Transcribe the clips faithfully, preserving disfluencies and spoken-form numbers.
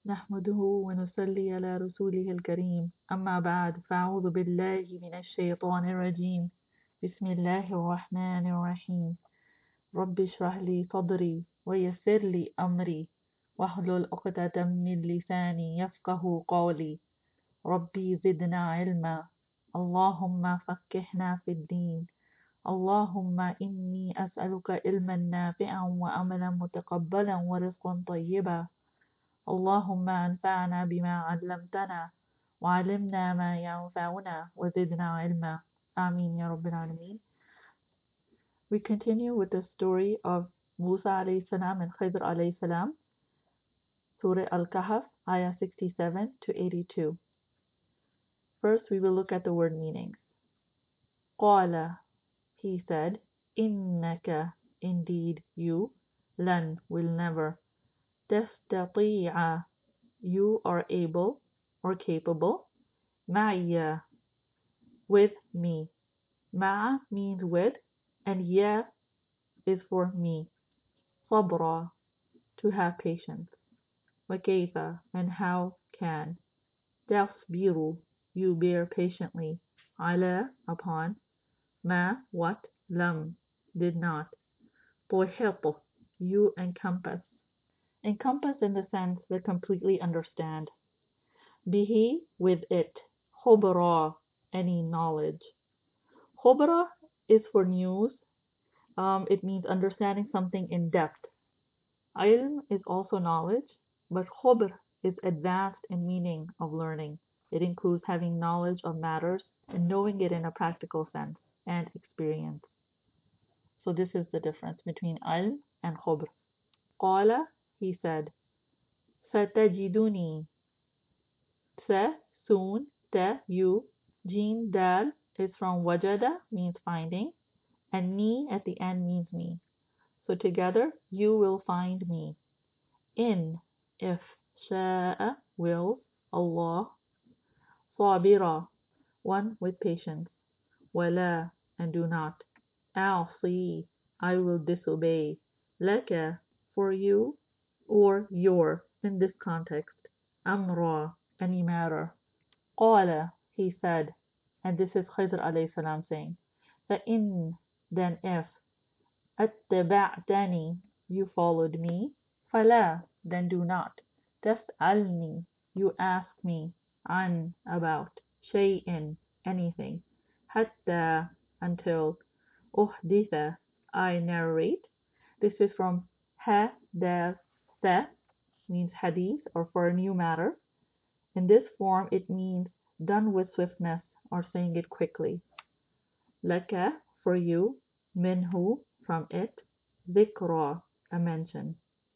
نحمده ونصلي على رسوله الكريم أما بعد فأعوذ بالله من الشيطان الرجيم بسم الله الرحمن الرحيم رب اشرح لي صدري ويسر لي أمري واحلل عقدة من لساني يفقه قولي ربي زدنا علما اللهم فقهنا في الدين اللهم إني أسألك علما نافعا وعملا متقبلا ورزقا طيبا اللهم انفعنا بما علمتنا وعلمنا ما ينفعنا وزدنا علما آمين يا رب العالمين. We continue with the story of Musa alayhi salam and Khidr alayhi salam, Surah Al-Kahf, ayah sixty-seven to eighty-two. First, we will look at the word meanings. Qala, he said, innaka, indeed you, lan, will never, tastati'a, you are able or capable, ma'ya, with me. Ma'a means with, and ya is for me. Sabra, to have patience. Wakaifa, and how can. Tasbiru, you bear patiently. Ala, upon. Ma, what. Lam, did not. Tuhit, you encompass. Encompass in the sense that completely understand. Bihi, with it. Khobra, any knowledge. Khobra is for news. Um, it means understanding something in depth. Ilm is also knowledge, but khobr is advanced in meaning of learning. It includes having knowledge of matters and knowing it in a practical sense and experience. So this is the difference between ilm and khobr. Qala, he said, satajiduni, sa, soon, ta, you, jeen, dal is from wajada, means finding, and ni at the end means me. So together, you will find me. In, if, sha'a, wills, Allah, sabira, one with patience, wala, and do not, a'si, I will disobey, laka, for you, or your, in this context, amra, any matter. Qala, he said, and this is Khidr alayhi salam saying, فَإِن, then if, attaba'tani, you followed me, fala, then do not, tas'alni, you ask me, an, about, shay'in, anything, hatta, until, uhditha, I narrate. This is from hadatha, means hadith, or for a new matter. In this form, it means done with swiftness, or saying it quickly. Laka, for you, minhu, from it, dhikra, a mention.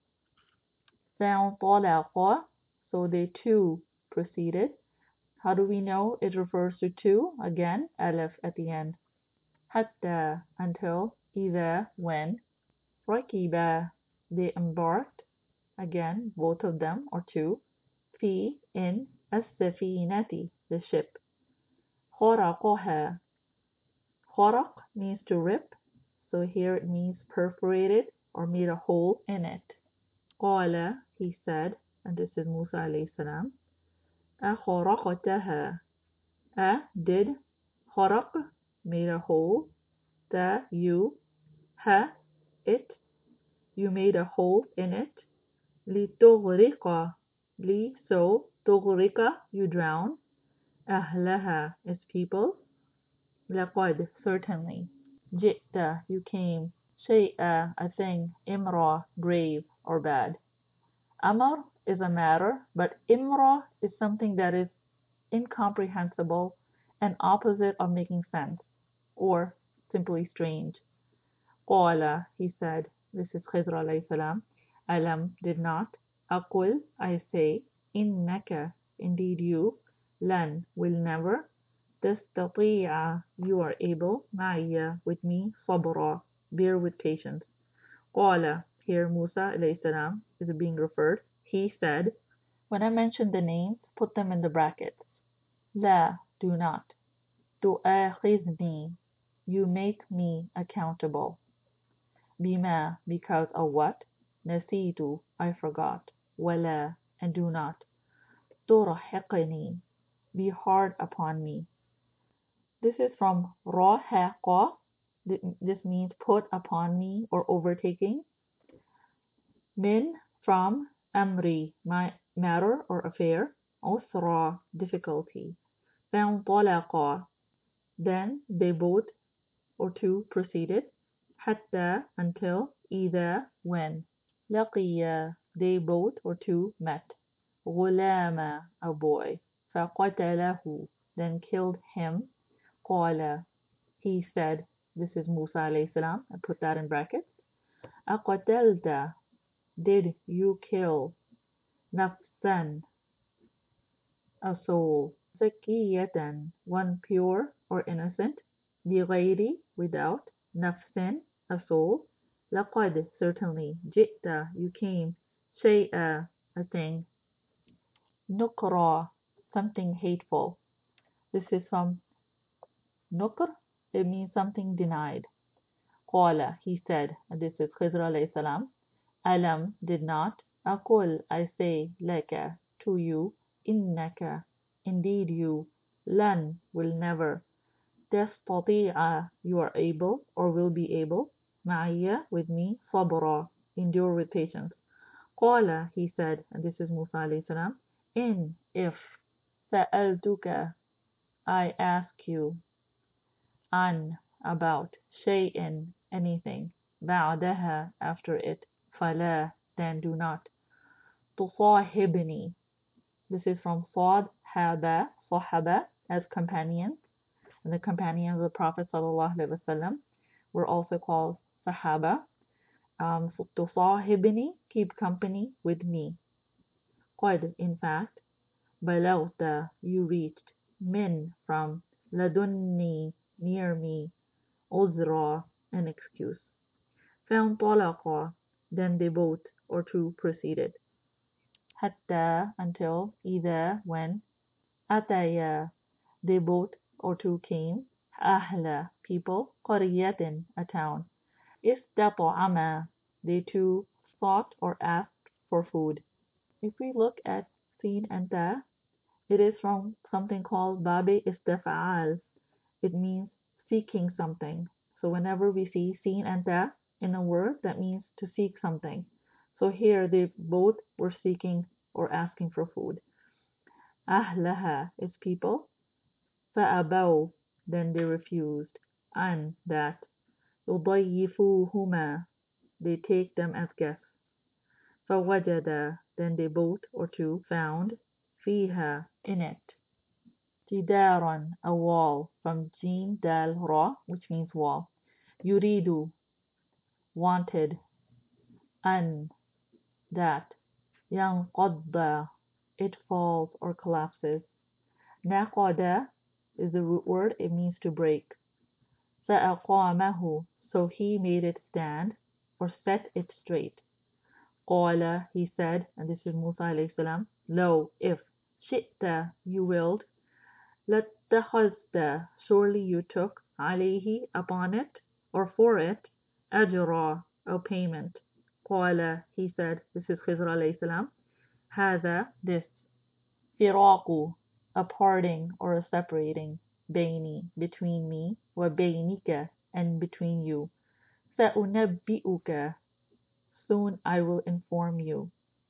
فَانطَلَقَا, so they too proceeded. How do we know it refers to two? Again, alif at the end. Hatta, until, إذا, when. Rakiba, they embarked. Again, both of them, or two. Fi, in, as-safinati, the ship. خرقها, خرق means to rip, so here it means perforated or made a hole in it. قال, he said, and this is Musa alayhi salam, أخرقتها, a, did, خرق, made a hole, ta, you, ha, it, you made a hole in it, لتغرق, li, so, تغرق, you drown, أهلها, its people, لقد, certainly, جئت, you came, شيئا, a thing, imra, grave or bad. Amar is a matter, but imra is something that is incomprehensible and opposite of making sense, or simply strange. Qala, he said, this is Khidr alayhi salam, alam, did not, aqul, I say, innaka, indeed you, lan, will never, tastati'a, you are able, ma'ya, with me, sabra, bear with patience. Qala, here Musa alayhi salam is being referred. He said, when I mention the names, put them in the brackets. La, do not. Tu'akhidni, you make me accountable. Bima, because of what? Nasitu, I forgot. Wala, and do not. ترهقني, be hard upon me. This is from rahaqa. This means put upon me or overtaking. Min, from amri, my matter or affair. Usra, difficulty. فانطلقا, then they both or two proceeded. حتى, until. إذا, when. لقيا, they both or two met. غلاما, a boy. فقتله, then killed him. قال, he said, this is Musa alayhi salam, I put that in brackets. أقتلت, did you kill. نفسا, a soul. زكية, one pure or innocent. بغير, without. نفس, a soul. لقد, certainly. جئت, you came. شيئا, a thing. نكرا, something hateful. This is from nukr, it means something denied. قال, he said, and this is Khidr alayhi salam. ألم, did not. أقول, I say, لك, to you. إنك, indeed you. لن, will never. تستطيع, you are able or will be able. معي, with me. صبرا, endure with patience. قال, he said, and this is Musa alayhi salam. In, if. سألتك, I ask you. عن, about. شيء, anything. بعدها, after it. فلا, then do not. تصاحبني, this is from صاد هذا صحبة, as companions, and the companions of the Prophet sallallahu alaihi wasallam were also called Sahaba. Um, تصاحبني, keep company with me. قد, in fact. بلغت, you reached. من, from. لدني, near me. عذرا, an excuse. فانطلقا, then they both or two proceeded. حتى, until. إذا, when. أتيا, they both or two came. أهل, people. قرية, a town. استطعما, they two sought or asked for food. If we look at sin and ta, it is from something called babi istif'al. It means seeking something. So whenever we see sin and ta in a word, that means to seek something. So here they both were seeking or asking for food. أهلها, its people. فأبوا, then they refused. أن, that. يضيفوهما, they take them as guests. فوجدا, then they both or two found. فيها, in it. جدارا, a wall, from جيم دال را, which means wall. يريد, wanted. أن, that. ينقض, it falls or collapses. نقض is the root word, it means to break. فأقامه, so he made it stand or set it straight. قال, he said, and this is Musa alayhi salam, lo, if. شئت, you willed. لاتخذت, surely you took. عليه, upon it, or for it. أجرا, a payment. قال, he said, this is Khidr alayhi salam. هذا, this. فراق, a parting or a separating. بيني, between me. وبينك, and between you. سأنبئك, soon I will inform you.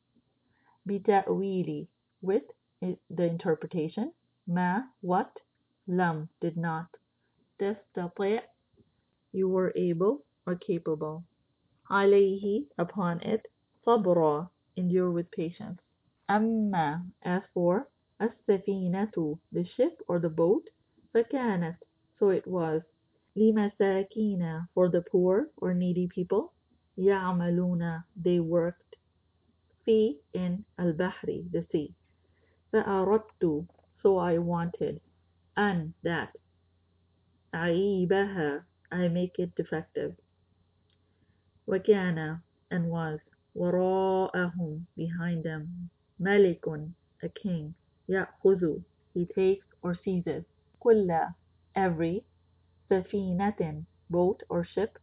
بتأويلي, with the interpretation. ما, what. لم, did not. تستطيع, you were able or capable. عليه, upon it. صبرا, endure with patience. أما, as for. السفينة, the ship or the boat. فكانت, so it was. لمساكين, for the poor or needy people. يعملون, they worked. في, in. البحر, the sea. فأردت, so I wanted. أن, that. أعيبها, I make it defective. وكان, and was. وراءهم, behind them. ملك, a king. يأخذ, he takes or seizes. كل, every. سفينة, boat or ship.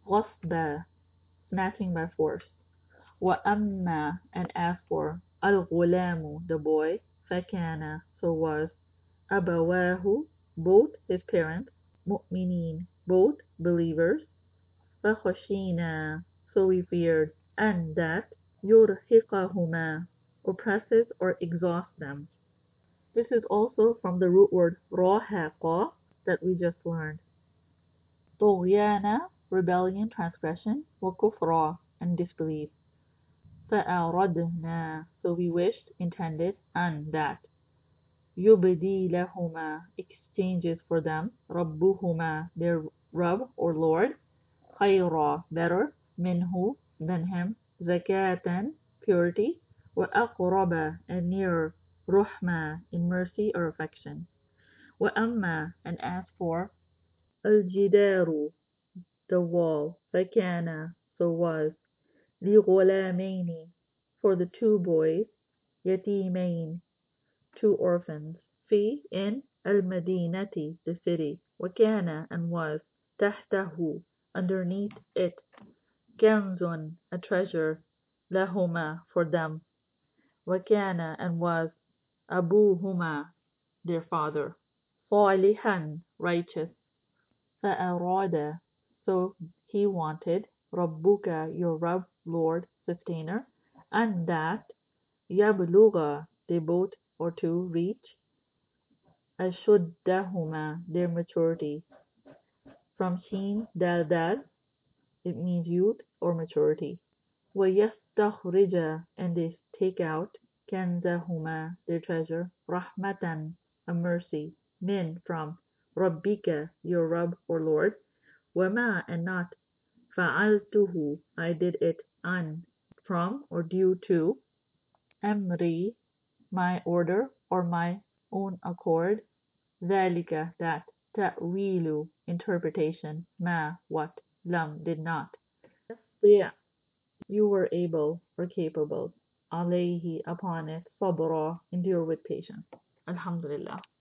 غصبا, snatching by force. وأما, and as for. الغلام, الغلام, the boy, فكان, so was, أبواه, both his parents, مؤمنين, both believers, فخشينا, so we feared, and that يرهقهما, oppresses or exhausts them. This is also from the root word رهق that we just learned. طغيانا, rebellion, transgression, وكفرا, and disbelief. فأردنا, so we wished, intended, and that. يبديلهما, exchanges for them, ربهما, their Rabb or Lord, خيرا, better, منه, than him, zakatan, purity, وأقرب, and nearer, رحمة, in mercy or affection. وأما, and as for, الجدار, the wall, فكان, so was, لغلامين, for the two boys, يتيمين, two orphans, في, in, المدينة, the city, وكان, and was, تحته, underneath it, كنز, a treasure, لهما, for them, وكان, and was, أبوهما, their father, صالحا, righteous, فأراد, so he wanted, ربك, your Rabb, Lord, sustainer, and that, يبلغ, they both or two reach, أشدهما, their maturity. From sheen, dal dal, it means youth or maturity. ويستخرج, and they take out, كنزهما, their treasure, رحمة, a mercy, min, from, ربك, your Rabb or Lord, وما, and not, فعلته, I did it, an, from or due to, أمري, my order or my own accord, ذلك, that, تأويل, interpretation, ما, what, lam, did not. تستطيع, you were able or capable, عليه, upon it, صبرا, endure with patience. Alhamdulillah.